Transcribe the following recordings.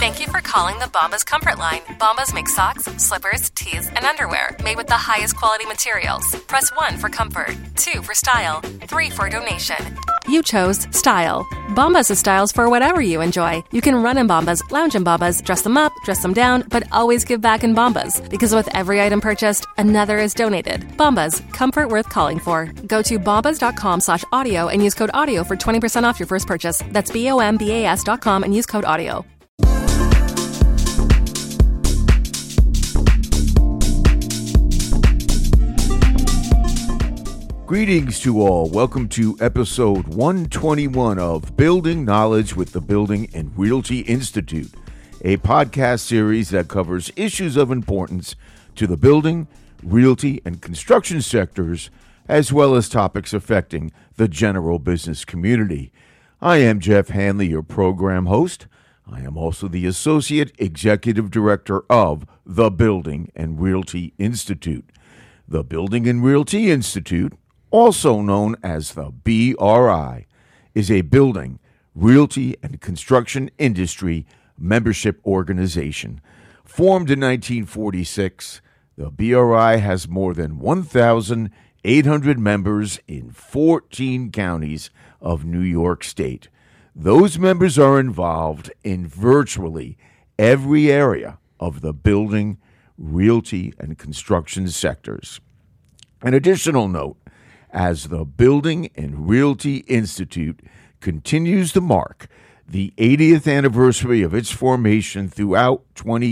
Thank you for calling the Bombas Comfort Line. Bombas make socks, slippers, tees, and underwear made with the highest quality materials. Press 1 for comfort, 2 for style, 3 for donation. You chose style. Bombas has styles for whatever you enjoy. You can run in Bombas, lounge in Bombas, dress them up, dress them down, but always give back in Bombas. Because with every item purchased, another is donated. Bombas, comfort worth calling for. Go to bombas.com/audio and use code AUDIO for 20% off your first purchase. That's BOMBAS.com and use code AUDIO. Greetings to all. Welcome to episode 121 of Building Knowledge with the Building and Realty Institute, a podcast series that covers issues of importance to the building, realty, and construction sectors, as well as topics affecting the general business community. I am Jeff Hanley, your program host. I am also the Associate Executive Director of the Building and Realty Institute. The Building and Realty Institute, also known as the BRI, is a building, realty, and construction industry membership organization. Formed in 1946, the BRI has more than 1,800 members in 14 counties of New York State. Those members are involved in virtually every area of the building, realty, and construction sectors. An additional note, as the Building and Realty Institute continues to mark the 80th anniversary of its formation throughout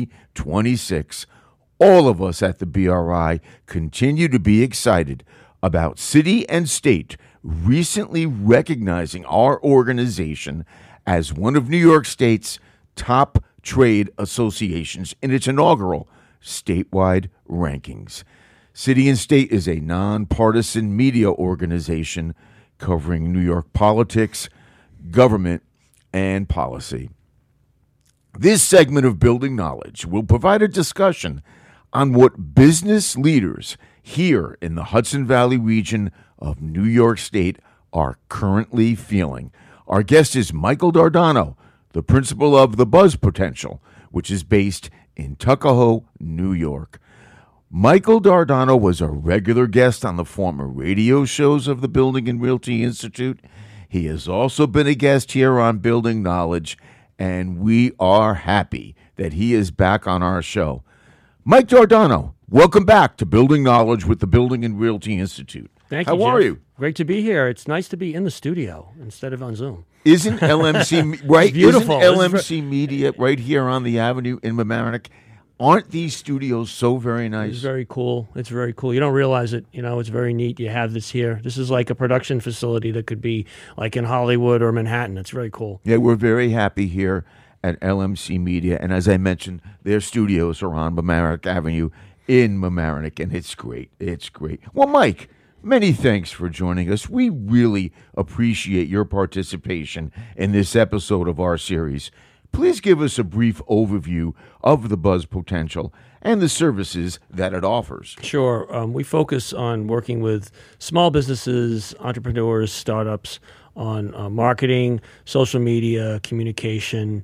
2026, all of us at the BRI continue to be excited about city and state recently recognizing our organization as one of New York State's top trade associations in its inaugural statewide rankings. City and State is a nonpartisan media organization covering New York politics, government, and policy. This segment of Building Knowledge will provide a discussion on what business leaders here in the Hudson Valley region of New York State are currently feeling. Our guest is Michael Dardano, the principal of the Buzz Potential, which is based in Tuckahoe, New York. Michael Dardano was a regular guest on the former radio shows of the Building and Realty Institute. He has also been a guest here on Building Knowledge, and we are happy that he is back on our show. Mike Dardano, welcome back to Building Knowledge with the Building and Realty Institute. Thank you, How are Jeff. you? Great to be here. It's nice to be in the studio instead of on Zoom. Isn't LMC right? Beautiful. Isn't LMC Media right here on the avenue in Mamaroneck? Aren't these studios so very nice? It's very cool. It's very cool. You don't realize it. You know, it's very neat. You have this here. This is like a production facility that could be like in Hollywood or Manhattan. It's very cool. Yeah, we're very happy here at LMC Media. And as I mentioned, their studios are on Mamaroneck Avenue in Mamaroneck, and it's great. It's great. Well, Mike, many thanks for joining us. We really appreciate your participation in this episode of our series. Please give us a brief overview of the Buzz Potential and the services that it offers. Sure. We focus on working with small businesses, entrepreneurs, startups on marketing, social media, communication,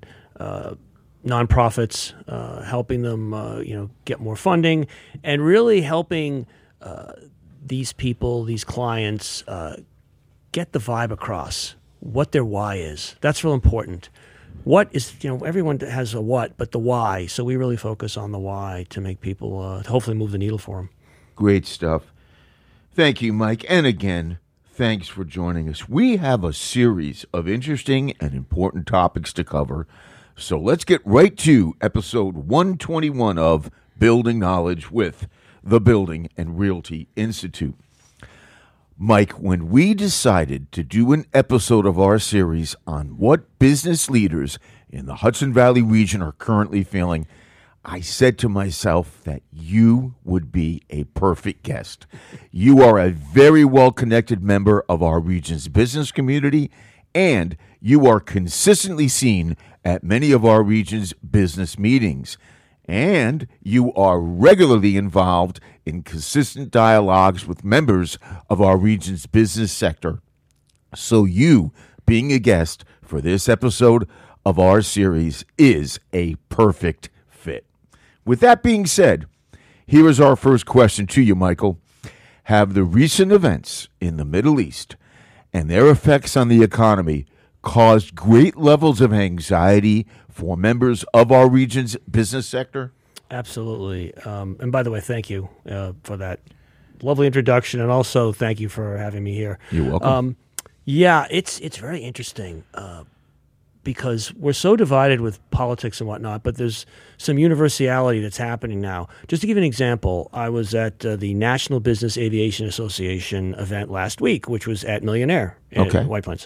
nonprofits, helping them get more funding, and really helping these people, these clients, get the vibe across, what their why is. That's real important. What is, everyone has a what, but the why. So we really focus on the why to make people hopefully move the needle for them. Great stuff. Thank you, Mike. And again, thanks for joining us. We have a series of interesting and important topics to cover. So let's get right to episode 121 of Building Knowledge with the Building and Realty Institute. Mike, when we decided to do an episode of our series on what business leaders in the Hudson Valley region are currently feeling, I said to myself that you would be a perfect guest. You are a very well-connected member of our region's business community, and you are consistently seen at many of our region's business meetings. And you are regularly involved in consistent dialogues with members of our region's business sector. So you, being a guest for this episode of our series is a perfect fit. With that being said, here is our first question to you, Michael. Have the recent events in the Middle East and their effects on the economy caused great levels of anxiety for members of our region's business sector? Absolutely. And by the way, thank you for that lovely introduction, and also thank you for having me here. You're welcome. Yeah, it's very interesting because we're so divided with politics and whatnot, but there's some universality that's happening now. Just to give you an example, I was at the National Business Aviation Association event last week, which was at Millionaire in White Plains.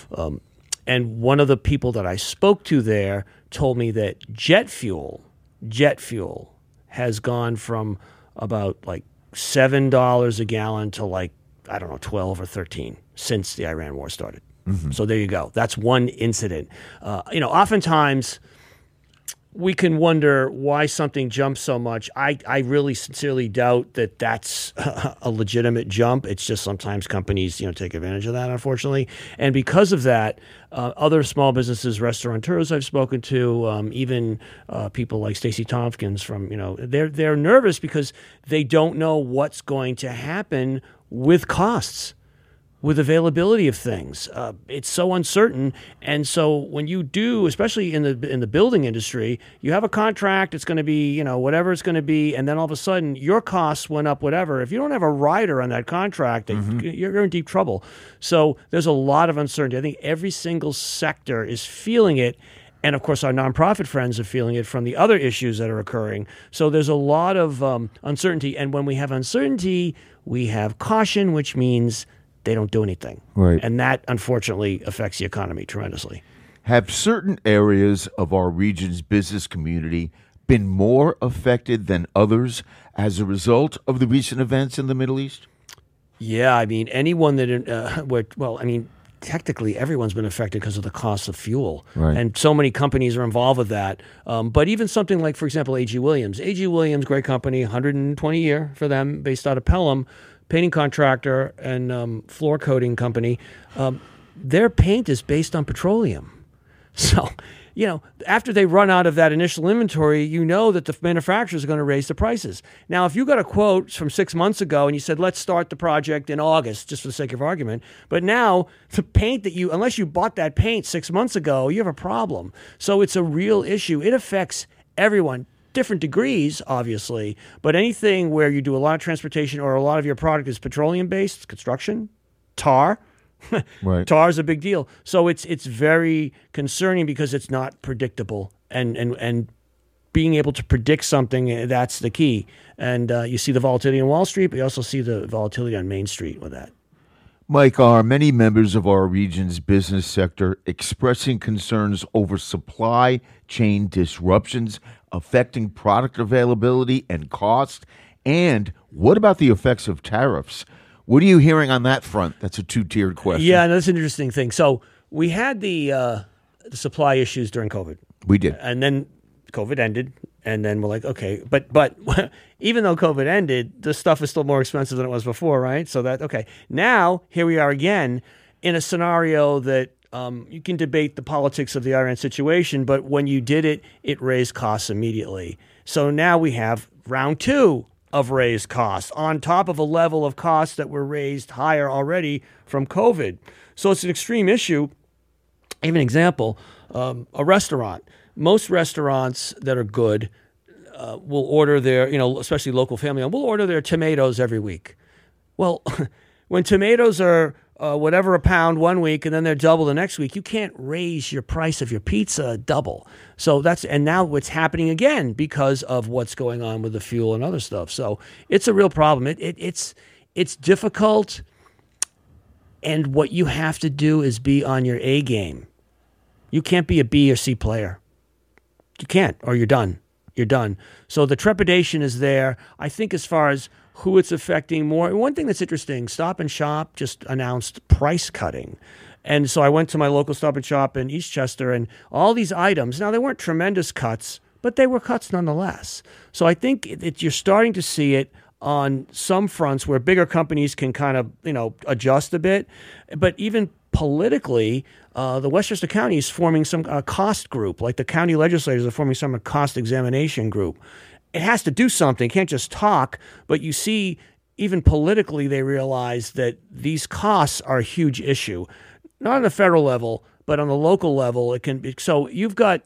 And one of the people that I spoke to there told me that jet fuel has gone from about like $7 a gallon to like, I don't know, 12 or 13 since the Iran war started. Mm-hmm. So there you go. That's one incident. Oftentimes we can wonder why something jumps so much. I really sincerely doubt that that's a legitimate jump. It's just sometimes companies, take advantage of that, unfortunately. And because of that, other small businesses, restaurateurs I've spoken to, even people like Stacey Tompkins from, they're nervous because they don't know what's going to happen with costs, with availability of things. It's so uncertain. And so when you do, especially in the building industry, you have a contract, it's going to be, whatever it's going to be, and then all of a sudden your costs went up, whatever. If you don't have a rider on that contract, you're in deep trouble. So there's a lot of uncertainty. I think every single sector is feeling it. And of course, our nonprofit friends are feeling it from the other issues that are occurring. So there's a lot of uncertainty. And when we have uncertainty, we have caution, which means they don't do anything. Right. And that, unfortunately, affects the economy tremendously. Have certain areas of our region's business community been more affected than others as a result of the recent events in the Middle East? Yeah, I mean, anyone that, technically everyone's been affected because of the cost of fuel. Right. And so many companies are involved with that. But even something like, for example, A.G. Williams. A.G. Williams, great company, 120-year for them, based out of Pelham, painting contractor and floor coating company. Their paint is based on petroleum. So, after they run out of that initial inventory, that the manufacturers are going to raise the prices. Now, if you got a quote from 6 months ago and you said, let's start the project in August, just for the sake of argument, but now the paint unless you bought that paint 6 months ago, you have a problem. So it's a real issue. It affects everyone. Different degrees, obviously, but anything where you do a lot of transportation or a lot of your product is petroleum-based, construction, tar, right. Tar is a big deal. So it's very concerning because it's not predictable, and being able to predict something, that's the key. And you see the volatility on Wall Street, but you also see the volatility on Main Street with that. Mike, are many members of our region's business sector expressing concerns over supply chain disruptions affecting product availability and cost? And what about the effects of tariffs? What are you hearing on that front? That's a two-tiered question. Yeah, that's an interesting thing. So we had the supply issues during COVID. We did. And then COVID ended, and then we're like, okay. But even though COVID ended, the stuff is still more expensive than it was before, right? So now, here we are again in a scenario that you can debate the politics of the Iran situation, but when you did it, it raised costs immediately. So now we have round two of raised costs on top of a level of costs that were raised higher already from COVID. So it's an extreme issue. Even an example, a restaurant. Most restaurants that are good will order their, especially local family, will order their tomatoes every week. Well, when tomatoes are whatever a pound one week and then they're double the next week, you can't raise your price of your pizza double. So and now what's happening again because of what's going on with the fuel and other stuff. So it's a real problem. It's difficult, and what you have to do is be on your A game. You can't be a B or C player. You can't, or you're done. You're done. So the trepidation is there. I think as far as who it's affecting more, one thing that's interesting, Stop and Shop just announced price cutting. And so I went to my local Stop and Shop in Eastchester, and all these items, now they weren't tremendous cuts, but they were cuts nonetheless. So I think you're starting to see it on some fronts where bigger companies can kind of, adjust a bit. But even politically, the Westchester County is forming some cost group, like the county legislators are forming some cost examination group. It has to do something. It can't just talk, but you see, even politically, they realize that these costs are a huge issue, not on the federal level, but on the local level. It can be. So you've got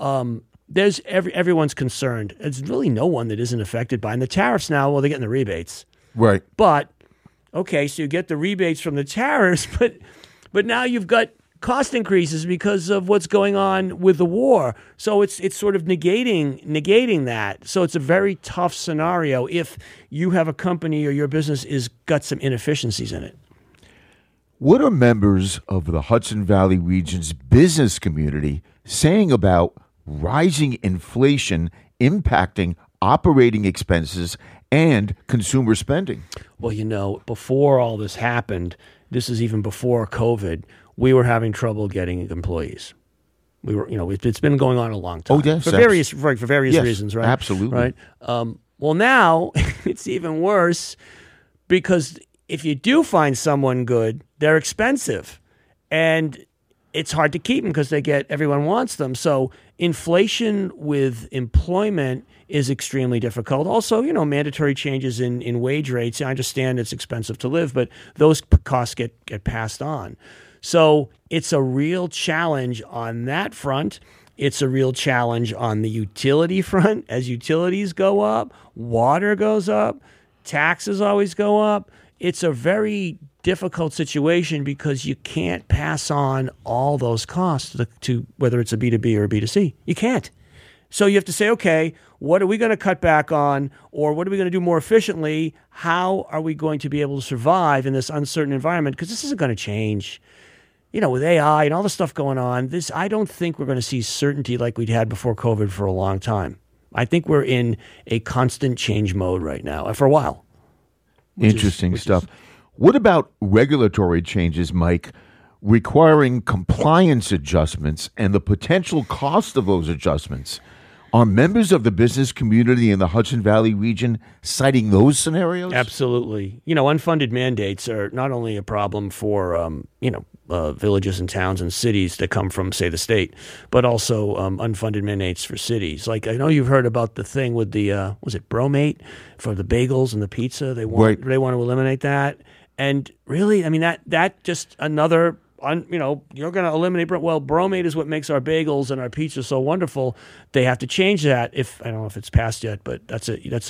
there's everyone's concerned. There's really no one that isn't affected by. And the tariffs now, well, they're getting the rebates, right? But okay, so you get the rebates from the tariffs, but now you've got cost increases because of what's going on with the war. So it's sort of negating that. So it's a very tough scenario if you have a company or your business is got some inefficiencies in it. What are members of the Hudson Valley region's business community saying about rising inflation impacting operating expenses and consumer spending? Well, before all this happened, this is even before COVID, we were having trouble getting employees. We were, it's been going on a long time. Oh, yes, for various reasons, right? Absolutely. Right. Well, now it's even worse because if you do find someone good, they're expensive, and it's hard to keep them because everyone wants them. So inflation with employment is extremely difficult. Also, mandatory changes in wage rates. I understand it's expensive to live, but those costs get passed on. So it's a real challenge on that front. It's a real challenge on the utility front. As utilities go up, water goes up, taxes always go up. It's a very difficult situation because you can't pass on all those costs to whether it's a B2B or a B2C. You can't. So you have to say, okay, what are we going to cut back on, or what are we going to do more efficiently? How are we going to be able to survive in this uncertain environment? Because this isn't going to change. With AI and all the stuff going on, I don't think we're going to see certainty like we'd had before COVID for a long time. I think we're in a constant change mode right now, for a while. Interesting stuff. What about regulatory changes, Mike, requiring compliance adjustments and the potential cost of those adjustments? Are members of the business community in the Hudson Valley region citing those scenarios? Absolutely. Unfunded mandates are not only a problem for, villages and towns and cities that come from, say, the state, but also unfunded mandates for cities. Like, I know you've heard about the thing with the, was it Bromate for the bagels and the pizza? They want to eliminate that. And really, that just another... you're going to eliminate, bromate is what makes our bagels and our pizza so wonderful. They have to change that. I don't know if it's passed yet, but that's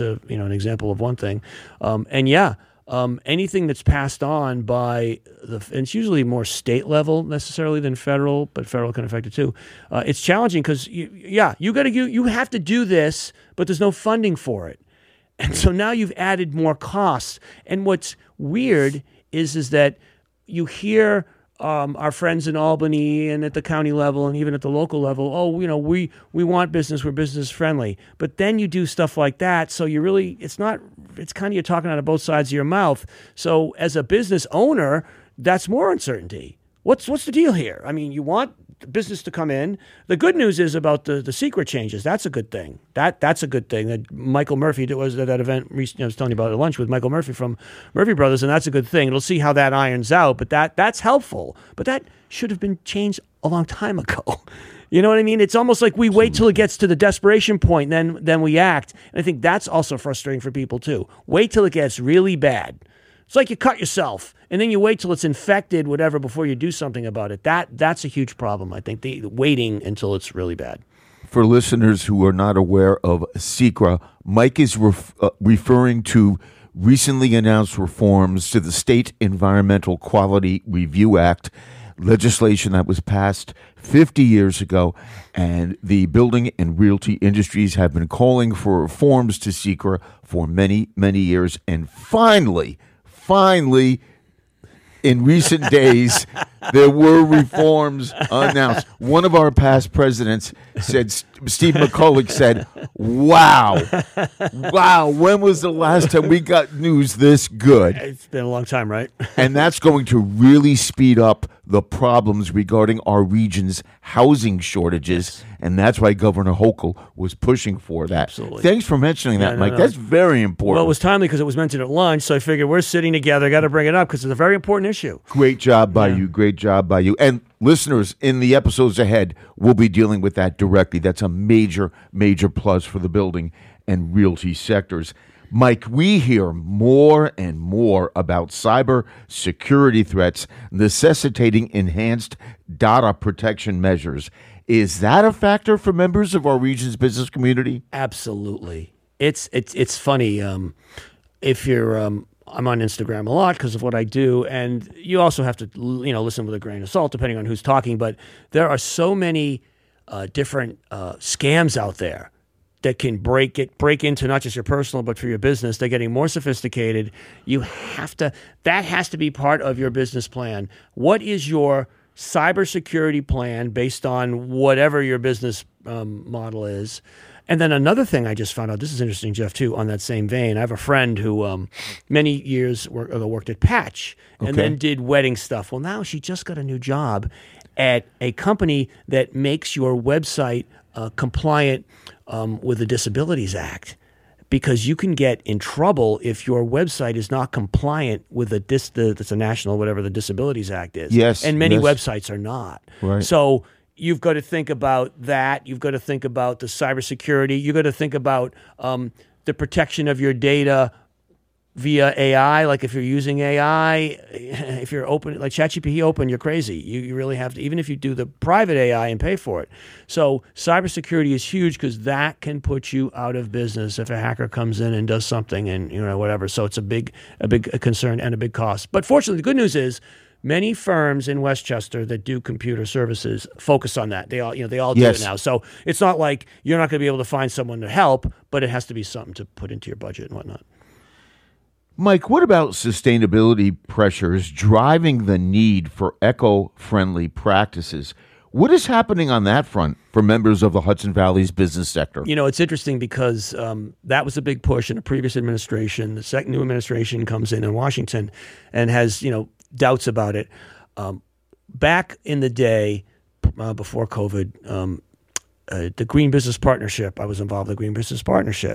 an example of one thing. Anything that's passed on by and it's usually more state level necessarily than federal, but federal can affect it too. It's challenging because you have to do this, but there's no funding for it. And so now you've added more costs. And what's weird is that you hear our friends in Albany and at the county level and even at the local level, we want business, we're business friendly. But then you do stuff like that, so it's kind of you're talking out of both sides of your mouth. So as a business owner, that's more uncertainty. What's the deal here? You want business to come in. The good news is about the secret changes. That's a good thing. That's a good thing. That Michael Murphy was at that event recently. I was telling you about at lunch with Michael Murphy from Murphy Brothers, and that's a good thing. It'll see how that irons out, but that's helpful. But that should have been changed a long time ago. You know what I mean? It's almost like we wait till it gets to the desperation point, then we act. And I think that's also frustrating for people too. Wait till it gets really bad. It's like you cut yourself, and then you wait till it's infected, whatever, before you do something about it. That's a huge problem, I think, the waiting until it's really bad. For listeners who are not aware of SECRA, Mike is referring to recently announced reforms to the State Environmental Quality Review Act, legislation that was passed 50 years ago, and the building and realty industries have been calling for reforms to SECRA for many, many years, and finally, in recent days, there were reforms announced. One of our past presidents said, Steve McCulloch said, wow, when was the last time we got news this good? It's been a long time, right? And that's going to really speed up the problems regarding our region's housing shortages. Yes. And that's why Governor Hochul was pushing for that. Absolutely. Thanks for mentioning that, Mike. No. That's very important. Well, it was timely because it was mentioned at lunch, so I figured we're sitting together, got to bring it up because it's a very important issue. Great job by you. Great great job by you. And listeners, in the episodes ahead, we'll be dealing with that directly. That's a major, major plus for the building and realty sectors. Mike, we hear more and more about cyber security threats necessitating enhanced data protection measures. Is that a factor for members of our region's business community? Absolutely. It's funny. If you're, I'm on Instagram a lot because of what I do, and you also have to, listen with a grain of salt depending on who's talking. But there are so many different scams out there that can break into not just your personal, but for your business. They're getting more sophisticated. That has to be part of your business plan. What is your cybersecurity plan based on whatever your business model is? And then another thing I just found out, this is interesting, Jeff, too, on that same vein. I have a friend who many years ago worked at Patch and then did wedding stuff. Well, now she just got a new job at a company that makes your website compliant with the Disabilities Act, because you can get in trouble if your website is not compliant with that's a national, whatever the Disabilities Act is. Yes. And many websites are not. Right. So you've got to think about that. You've got to think about the cybersecurity. You've got to think about the protection of your data via AI. Like if you're using AI, if you're open, like ChatGPT open, you're crazy. You really have to, even if you do the private AI and pay for it. So cybersecurity is huge because that can put you out of business if a hacker comes in and does something and whatever. So it's a big concern and a big cost. But fortunately, the good news is many firms in Westchester that do computer services focus on that. They all do it now. So it's not like you're not going to be able to find someone to help, but it has to be something to put into your budget and whatnot. Mike, what about sustainability pressures driving the need for eco-friendly practices? What is happening on that front for members of the Hudson Valley's business sector? It's interesting because that was a big push in a previous administration. The second new administration comes in Washington and has, doubts about it. Back in the day, before COVID, the Green Business Partnership, I was involved in the Green Business Partnership.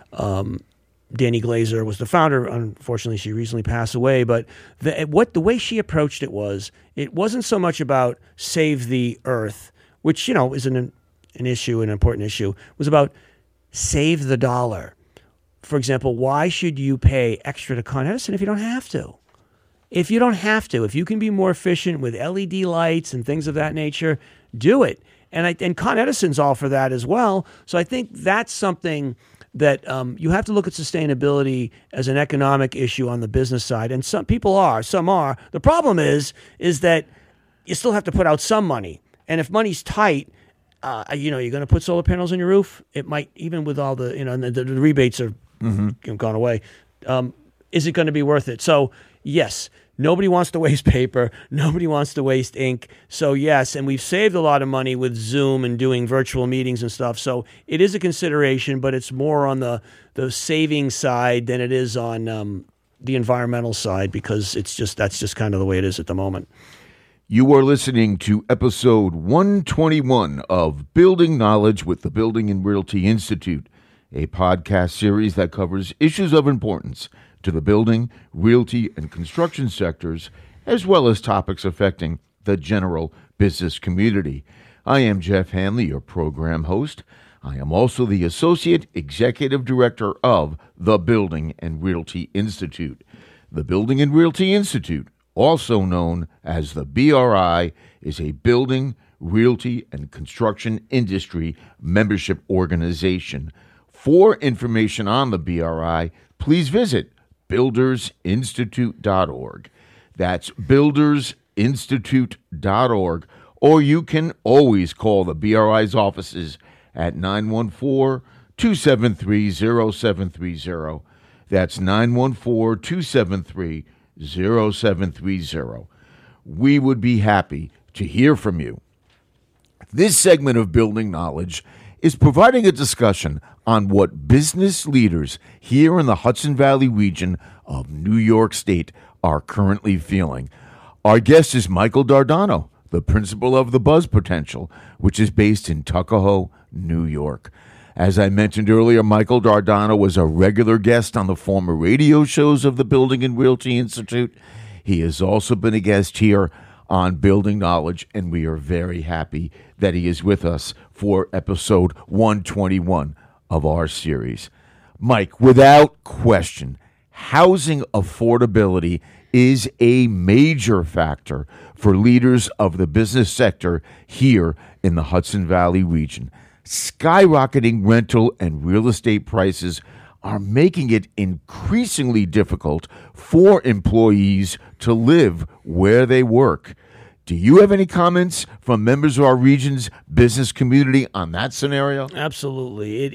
Danny Glazer was the founder. Unfortunately, she recently passed away. But the way she approached it wasn't so much about save the earth, which is an issue, an important issue. It was about save the dollar. For example, why should you pay extra to Con Edison if you don't have to? If you don't have to, if you can be more efficient with LED lights and things of that nature, do it. And Con Edison's all for that as well. So I think that's something that you have to look at sustainability as an economic issue on the business side. And some people are, some are. The problem is that you still have to put out some money. And if money's tight, you're going to put solar panels on your roof. It might, even with all the, the rebates are gone away. Is it going to be worth it? So yes, nobody wants to waste paper. Nobody wants to waste ink. So yes, and we've saved a lot of money with Zoom and doing virtual meetings and stuff. So it is a consideration, but it's more on the saving side than it is on the environmental side, because that's just kind of the way it is at the moment. You are listening to episode 121 of Building Knowledge with the Building and Realty Institute, a podcast series that covers issues of importance to the building, realty, and construction sectors, as well as topics affecting the general business community. I am Jeff Hanley, your program host. I am also the Associate Executive Director of the Building and Realty Institute. The Building and Realty Institute, also known as the BRI, is a building, realty, and construction industry membership organization. For information on the BRI, please visit buildersinstitute.org. That's buildersinstitute.org. Or you can always call the BRI's offices at 914-273-0730. That's 914-273-0730. We would be happy to hear from you. This segment of Building Knowledge is providing a discussion on what business leaders here in the Hudson Valley region of New York State are currently feeling. Our guest is Michael Dardano, the principal of the Buzz Potential, which is based in Tuckahoe, New York. As I mentioned earlier, Michael Dardano was a regular guest on the former radio shows of the Building and Realty Institute. He has also been a guest here on Building Knowledge, and we are very happy that he is with us for episode 121 of our series. Mike, without question, housing affordability is a major factor for leaders of the business sector here in the Hudson Valley region. Skyrocketing rental and real estate prices are making it increasingly difficult for employees to live where they work. Do you have any comments from members of our region's business community on that scenario? Absolutely.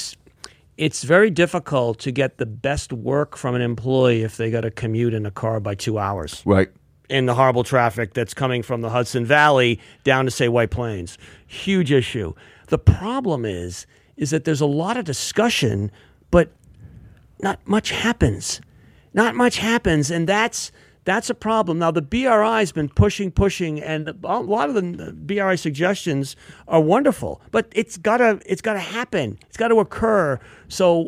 It's very difficult to get the best work from an employee if they got to commute in a car by 2 hours. Right. In the horrible traffic that's coming from the Hudson Valley down to, say, White Plains. Huge issue. The problem is that there's a lot of discussion, but not much happens. Not much happens, and that's a problem. Now, the BRI's been pushing, and a lot of the BRI suggestions are wonderful, but it's gotta happen. It's got to occur. So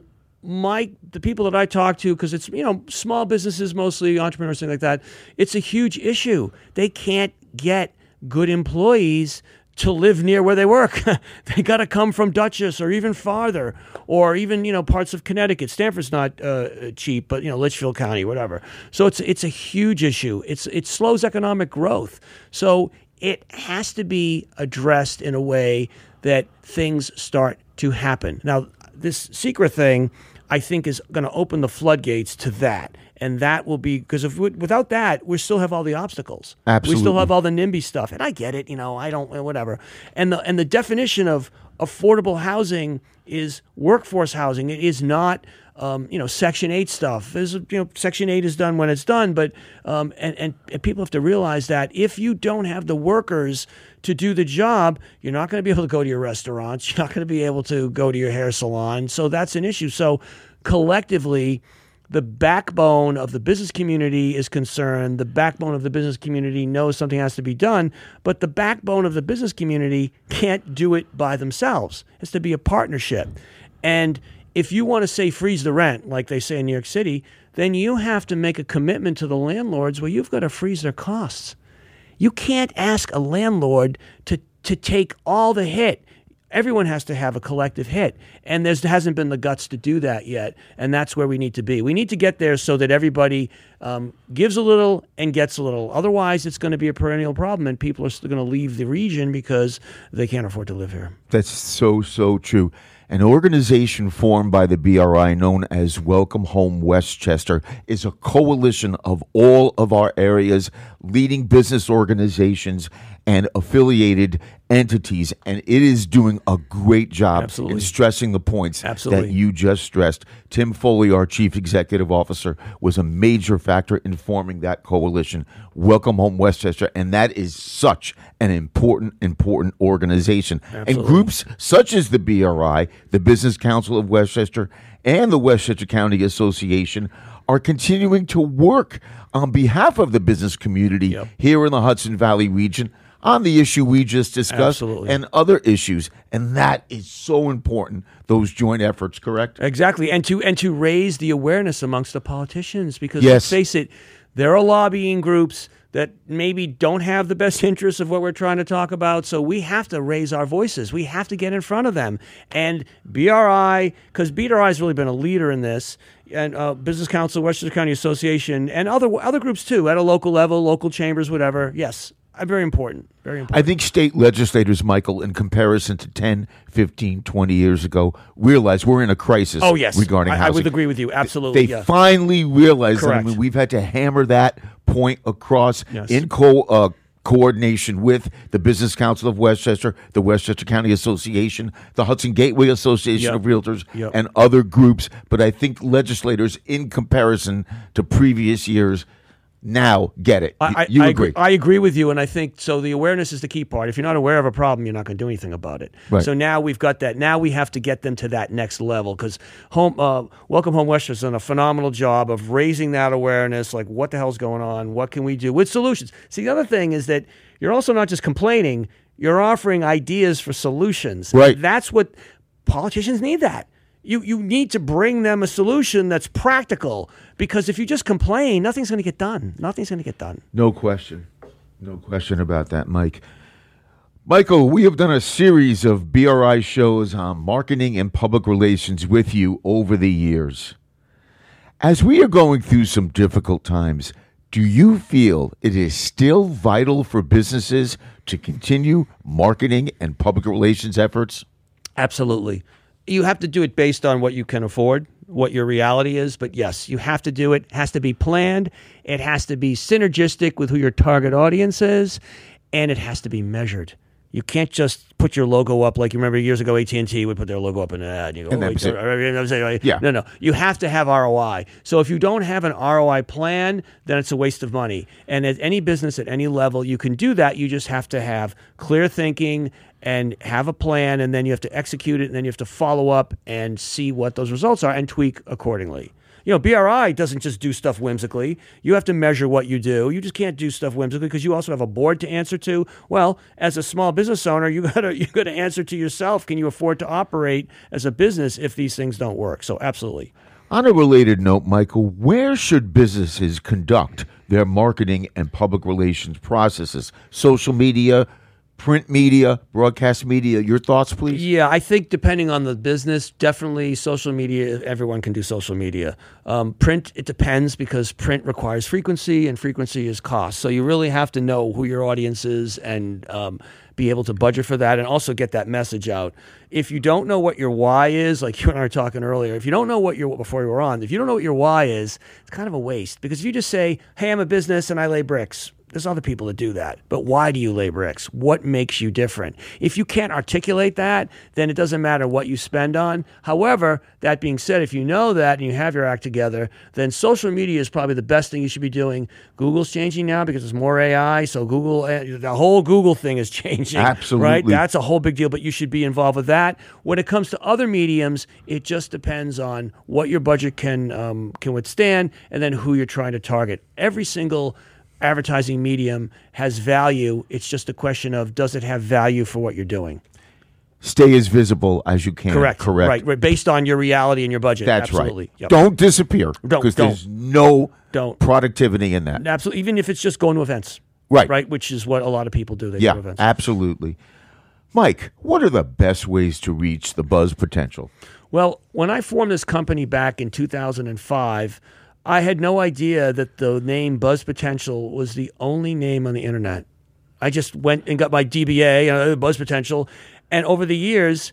the people that I talk to, because it's small businesses, mostly entrepreneurs, things like that, it's a huge issue. They can't get good employees to live near where they work. They got to come from Dutchess or even farther, or even parts of Connecticut. Stamford's not cheap, but Litchfield County, whatever. So it's a huge issue. It slows economic growth. So it has to be addressed in a way that things start to happen. Now, this secret thing, I think, is going to open the floodgates to that. And that will be, because without that, we still have all the obstacles. Absolutely. We still have all the NIMBY stuff. And I get it, I don't, whatever. And the definition of affordable housing is workforce housing. It is not, Section 8 stuff. Section 8 is done when it's done. But, and people have to realize that if you don't have the workers to do the job, you're not going to be able to go to your restaurants. You're not going to be able to go to your hair salon. So that's an issue. So collectively, the backbone of the business community is concerned. The backbone of the business community knows something has to be done, but the backbone of the business community can't do it by themselves. It has to be a partnership. And if you want to say freeze the rent, like they say in New York City, then you have to make a commitment to the landlords where you've got to freeze their costs. You can't ask a landlord to take all the hit. Everyone has to have a collective hit, and there hasn't been the guts to do that yet, and that's where we need to be. We need to get there so that everybody gives a little and gets a little. Otherwise, it's going to be a perennial problem, and people are still going to leave the region because they can't afford to live here. That's so true. An organization formed by the BRI known as Welcome Home Westchester is a coalition of all of our area's leading business organizations and affiliated entities, and it is doing a great job Absolutely. in stressing the points Absolutely. that you just stressed. Tim Foley, our Chief Executive Officer, was a major factor in forming that coalition, Welcome Home Westchester, and that is such an important organization. Absolutely. And groups such as the BRI, the Business Council of Westchester, and the Westchester County Association are continuing to work on behalf of the business community here in the Hudson Valley region on the issue we just discussed Absolutely. and other issues. And that is so important, those joint efforts, correct? Exactly. And to raise the awareness amongst the politicians, because Yes. let's face it, there are lobbying groups that maybe don't have the best interests of what we're trying to talk about. So we have to raise our voices. We have to get in front of them. And BRI, because BRI has really been a leader in this, and Business Council, Westchester County Association, and other groups too, at a local level, local chambers, whatever. Yes. Very important. Very important. I think state legislators, Michael, in comparison to 10, 15, 20 years ago, realize we're in a crisis regarding housing. I would agree with you. Absolutely. They finally realize that. I Correct. mean, we've had to hammer that point across Yes. in coordination with the Business Council of Westchester, the Westchester County Association, the Hudson Gateway Association of Realtors, and other groups. But I think legislators, in comparison to previous years, now get it. You agree? I agree with you, and I think so. The awareness is the key part. If you're not aware of a problem, you're not going to do anything about it. Right. So now we've got that. Now we have to get them to that next level, because Welcome Home Westchester has done a phenomenal job of raising that awareness. Like, what the hell's going on? What can we do with solutions? See, the other thing is that you're also not just complaining; you're offering ideas for solutions. Right. That's what politicians need. That. You need to bring them a solution that's practical, because if you just complain, nothing's going to get done. Nothing's going to get done. No question. No question about that, Mike. Michael, we have done a series of BRI shows on marketing and public relations with you over the years. As we are going through some difficult times, do you feel it is still vital for businesses to continue marketing and public relations efforts? Absolutely. You have to do it based on what you can afford, what your reality is. But yes, you have to do it. It has to be planned. It has to be synergistic with who your target audience is. And it has to be measured. You can't just put your logo up like you remember years ago. AT&T would put their logo up in an ad. You go, No. You have to have ROI. So if you don't have an ROI plan, then it's a waste of money. And at any business at any level, you can do that. You just have to have clear thinking and have a plan, and then you have to execute it, and then you have to follow up and see what those results are and tweak accordingly. You know, BRI doesn't just do stuff whimsically. You have to measure what you do. You just can't do stuff whimsically because you also have a board to answer to. Well, as a small business owner, you gotta answer to yourself. Can you afford to operate as a business if these things don't work? So absolutely. On a related note, Michael, where should businesses conduct their marketing and public relations processes? Social media, print media, broadcast media, your thoughts, please? Yeah, I think depending on the business, definitely social media, everyone can do social media. Print, it depends because print requires frequency and frequency is cost. So you really have to know who your audience is and be able to budget for that and also get that message out. If you don't know what your why is, like you and I were talking earlier, if you don't know what your, before we were on, if you don't know what your why is, it's kind of a waste because if you just say, hey, I'm a business and I lay bricks, there's other people that do that. But why do you lay bricks? What makes you different? If you can't articulate that, then it doesn't matter what you spend on. However, that being said, if you know that and you have your act together, then social media is probably the best thing you should be doing. Google's changing now because there's more AI. So Google, the whole Google thing is changing. Absolutely. Right? That's a whole big deal, but you should be involved with that. When it comes to other mediums, it just depends on what your budget can withstand and then who you're trying to target. Every single advertising medium has value. It's just a question of, does it have value for what you're doing? Stay as visible as you can. Correct. Right. Based on your reality and your budget. That's absolutely. Right. Yep. Don't disappear. Because there's no don't. productivity in that. Absolutely. Even if it's just going to events. Right. Right. Which is what a lot of people do. They go to events. Absolutely. Mike, what are the best ways to reach the buzz potential? Well, when I formed this company back in 2005, I had no idea that the name Buzz Potential was the only name on the internet. I just went and got my DBA, Buzz Potential, and over the years,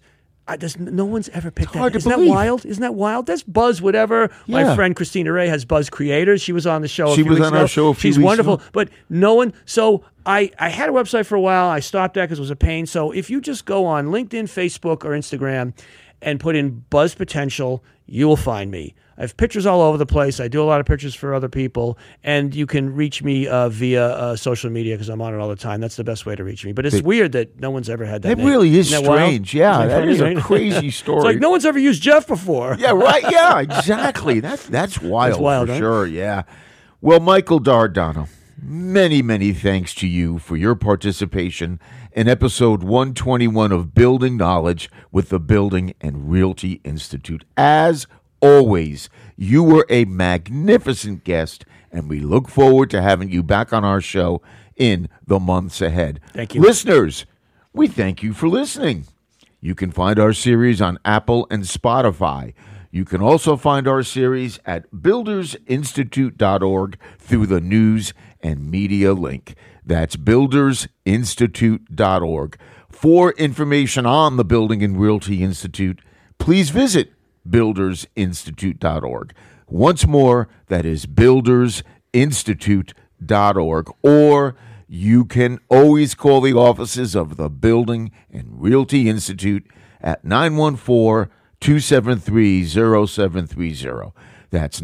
no one's ever picked that. Isn't that wild? Isn't that wild? That's Buzz whatever. Yeah. My friend Christina Ray has Buzz Creators. She was on the show a few weeks ago. She was on our show a few weeks ago. She's wonderful. But no one... So I had a website for a while. I stopped that because it was a pain. So if you just go on LinkedIn, Facebook, or Instagram and put in Buzz Potential, you will find me. I have pictures all over the place. I do a lot of pictures for other people, and you can reach me via social media because I'm on it all the time. That's the best way to reach me. But it's weird that no one's ever had that name. It really is strange. Yeah, that is a crazy story. It's like no one's ever used Jeff before. Yeah, right. Yeah, exactly. That's wild for sure. Yeah. Well, Michael D'Ardano, many, many thanks to you for your participation in episode 121 of Building Knowledge with the Building and Realty Institute. As always, you were a magnificent guest, and we look forward to having you back on our show in the months ahead. Thank you. Listeners, we thank you for listening. You can find our series on Apple and Spotify. You can also find our series at buildersinstitute.org through the news and media link. That's buildersinstitute.org. For information on the Building and Realty Institute, please visit buildersinstitute.org. Once more, that is buildersinstitute.org. Or you can always call the offices of the Building and Realty Institute at 914-273-0730. That's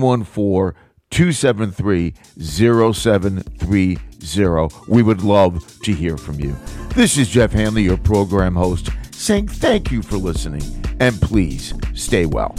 914-273-0730. We would love to hear from you. This is Jeff Hanley, your program host, saying thank you for listening, and please stay well.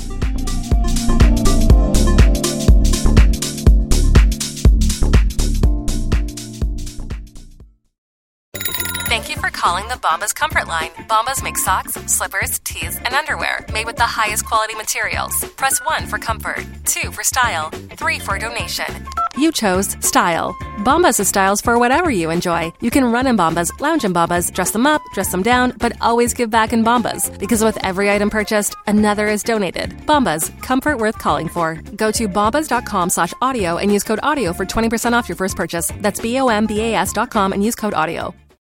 Thank you for calling the Bombas Comfort Line. Bombas make socks, slippers, tees, and underwear made with the highest quality materials. Press 1 for comfort, 2 for style, 3 for donation. You chose style. Bombas has styles for whatever you enjoy. You can run in Bombas, lounge in Bombas, dress them up, dress them down, but always give back in Bombas. Because with every item purchased, another is donated. Bombas, comfort worth calling for. Go to bombas.com/audio and use code AUDIO for 20% off your first purchase. That's BOMBAS.com and use code AUDIO.